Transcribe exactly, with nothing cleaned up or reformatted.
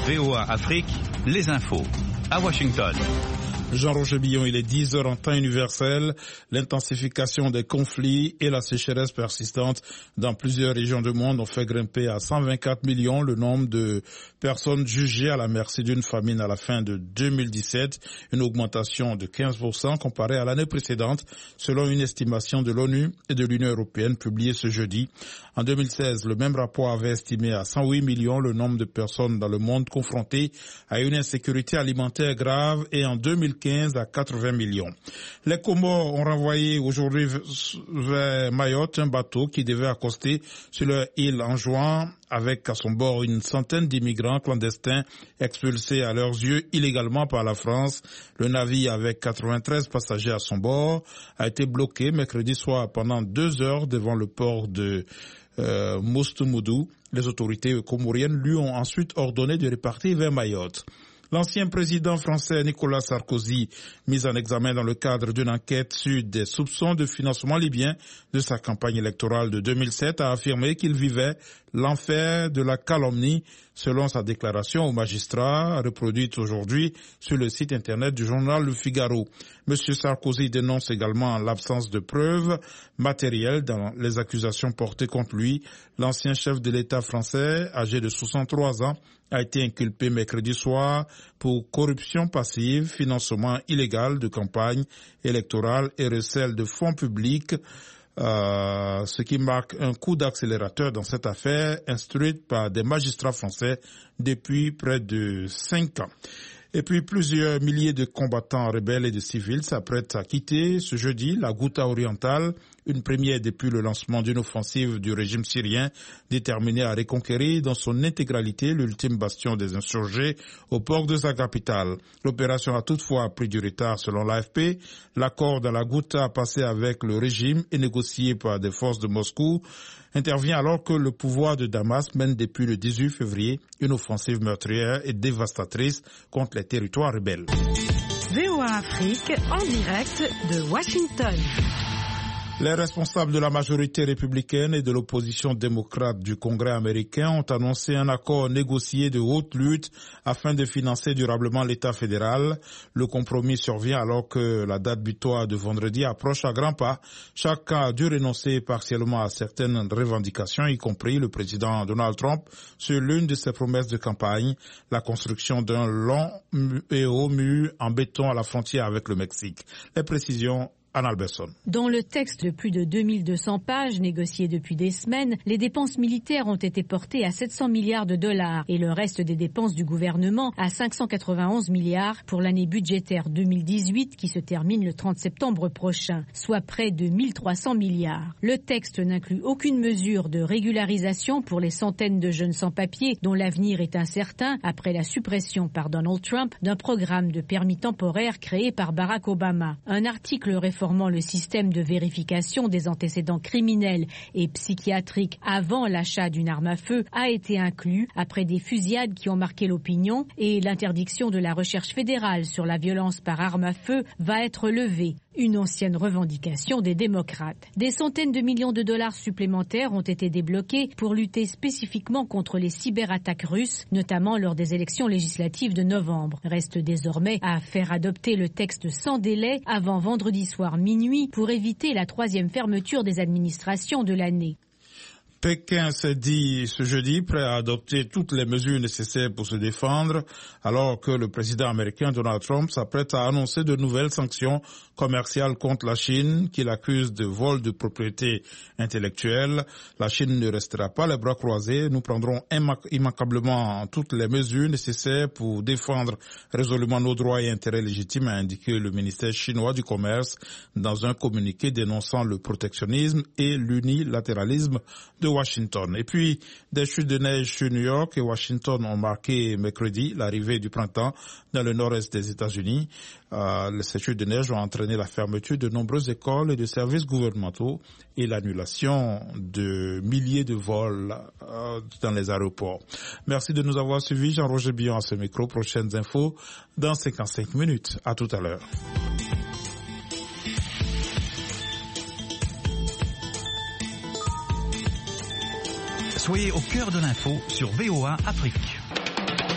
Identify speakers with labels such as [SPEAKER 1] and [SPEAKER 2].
[SPEAKER 1] V O A Afrique, les infos. À Washington.
[SPEAKER 2] Jean-Roger Billon, il est dix heures en temps universel. L'intensification des conflits et la sécheresse persistante dans plusieurs régions du monde ont fait grimper à cent vingt-quatre millions le nombre de personnes jugées à la merci d'une famine à la fin de deux mille dix-sept, une augmentation de quinze pour cent comparée à l'année précédente, selon une estimation de l'ONU et de l'Union européenne publiée ce jeudi. En deux mille seize, le même rapport avait estimé à cent huit millions le nombre de personnes dans le monde confrontées à une insécurité alimentaire grave et en deux mille quinze à quatre-vingts millions. Les Comores ont renvoyé aujourd'hui vers Mayotte un bateau qui devait accoster sur leur île en juin avec à son bord une centaine d'immigrants clandestins expulsés à leurs yeux illégalement par la France. Le navire avec quatre-vingt-treize passagers à son bord a été bloqué mercredi soir pendant deux heures devant le port de euh, Mostoumoudou. Les autorités comoriennes lui ont ensuite ordonné de repartir vers Mayotte. L'ancien président français Nicolas Sarkozy, mis en examen dans le cadre d'une enquête sur des soupçons de financement libyen de sa campagne électorale de deux mille sept, a affirmé qu'il vivait l'enfer de la calomnie, selon sa déclaration au magistrat, reproduite aujourd'hui sur le site internet du journal Le Figaro. Monsieur Sarkozy dénonce également l'absence de preuves matérielles dans les accusations portées contre lui. L'ancien chef de l'État français, âgé de soixante-trois ans, a été inculpé mercredi soir pour corruption passive, financement illégal de campagne électorale et recel de fonds publics, euh, ce qui marque un coup d'accélérateur dans cette affaire instruite par des magistrats français depuis près de cinq ans. Et puis plusieurs milliers de combattants rebelles et de civils s'apprêtent à quitter ce jeudi la Ghouta orientale, une première depuis le lancement d'une offensive du régime syrien déterminé à reconquérir dans son intégralité l'ultime bastion des insurgés au port de sa capitale. L'opération a toutefois pris du retard selon l'A F P. L'accord dans la Ghouta passé avec le régime et négocié par des forces de Moscou intervient alors que le pouvoir de Damas mène depuis le dix-huit février une offensive meurtrière et dévastatrice contre les territoires rebelles.
[SPEAKER 3] V O A Afrique en direct de Washington.
[SPEAKER 2] Les responsables de la majorité républicaine et de l'opposition démocrate du Congrès américain ont annoncé un accord négocié de haute lutte afin de financer durablement l'État fédéral. Le compromis survient alors que la date butoir de vendredi approche à grands pas. Chacun a dû renoncer partiellement à certaines revendications, y compris le président Donald Trump, sur l'une de ses promesses de campagne, la construction d'un long et haut mur en béton à la frontière avec le Mexique. Les précisions Anne Alberson.
[SPEAKER 4] Dans le texte de plus de deux mille deux cents pages négocié depuis des semaines, les dépenses militaires ont été portées à sept cents milliards de dollars et le reste des dépenses du gouvernement à cinq cent quatre-vingt-onze milliards pour l'année budgétaire deux mille dix-huit qui se termine le trente septembre prochain, soit près de mille trois cents milliards. Le texte n'inclut aucune mesure de régularisation pour les centaines de jeunes sans-papiers dont l'avenir est incertain après la suppression par Donald Trump d'un programme de permis temporaire créé par Barack Obama. Un article réformant le système de vérification des antécédents criminels et psychiatriques avant l'achat d'une arme à feu a été inclus après des fusillades qui ont marqué l'opinion et l'interdiction de la recherche fédérale sur la violence par arme à feu va être levée. Une ancienne revendication des démocrates. Des centaines de millions de dollars supplémentaires ont été débloqués pour lutter spécifiquement contre les cyberattaques russes, notamment lors des élections législatives de novembre. Reste désormais à faire adopter le texte sans délai avant vendredi soir minuit pour éviter la troisième fermeture des administrations de l'année.
[SPEAKER 2] Pékin s'est dit ce jeudi prêt à adopter toutes les mesures nécessaires pour se défendre, alors que le président américain Donald Trump s'apprête à annoncer de nouvelles sanctions commerciales contre la Chine, qu'il accuse de vol de propriété intellectuelle. La Chine ne restera pas les bras croisés. Nous prendrons immanquablement toutes les mesures nécessaires pour défendre résolument nos droits et intérêts légitimes, a indiqué le ministère chinois du Commerce dans un communiqué dénonçant le protectionnisme et l'unilatéralisme de Washington. Et puis, des chutes de neige sur New York et Washington ont marqué mercredi l'arrivée du printemps dans le nord-est des États-Unis. Euh, ces chutes de neige ont entraîné la fermeture de nombreuses écoles et de services gouvernementaux et l'annulation de milliers de vols euh, dans les aéroports. Merci de nous avoir suivis. Jean-Roger Billon à ce micro. Prochaines infos dans cinquante-cinq minutes. À tout à l'heure.
[SPEAKER 1] Soyez au cœur de l'info sur V O A Afrique.